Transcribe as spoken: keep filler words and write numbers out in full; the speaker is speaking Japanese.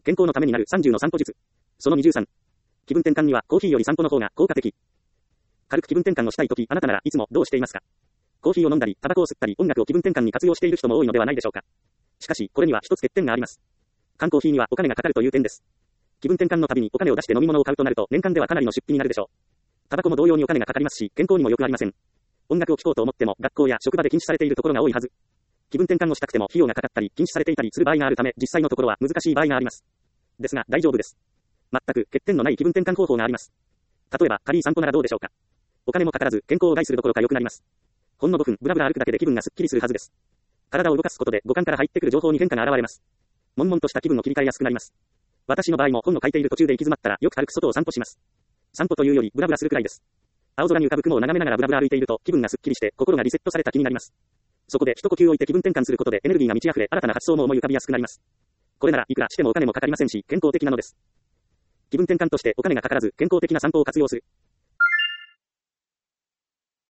健康のためになるさんじゅうの散歩術。そのにじゅうさん。気分転換にはコーヒーより散歩の方が効果的。軽く気分転換をしたいとき、あなたならいつもどうしていますか？コーヒーを飲んだり、タバコを吸ったり、音楽を気分転換に活用している人も多いのではないでしょうか。しかし、これには一つ欠点があります。缶コーヒーにはお金がかかるという点です。気分転換のたびにお金を出して飲み物を買うとなると、年間ではかなりの出費になるでしょう。タバコも同様にお金がかかりますし、健康にも良くありません。音楽を聴こうと思っても、学校や職場で禁止されているところが多いはず。気分転換をしたくても費用がかかったり、禁止されていたりする場合があるため、実際のところは難しい場合があります。ですが、大丈夫です。全く欠点のない気分転換方法があります。例えば、軽い散歩ならどうでしょうか。お金もかからず、健康を害するどころか良くなります。ほんのごふん、ぶらぶら歩くだけで気分がすっきりするはずです。体を動かすことで五感から入ってくる情報に変化が現れます。悶々とした気分の切り替えやすくなります。私の場合も本を書いている途中で行き詰まったらよく軽く外を散歩します。散歩というよりブラブラするくらいです。青空に浮かぶ雲を眺めながらブラブラ歩いていると気分がすっきりして心がリセットされた気になります。そこで一呼吸置いて気分転換することでエネルギーが満ち溢れ新たな発想も思い浮かびやすくなります。これならいくらしてもお金もかかりませんし健康的なのです。気分転換としてお金がかからず健康的な散歩を活用する。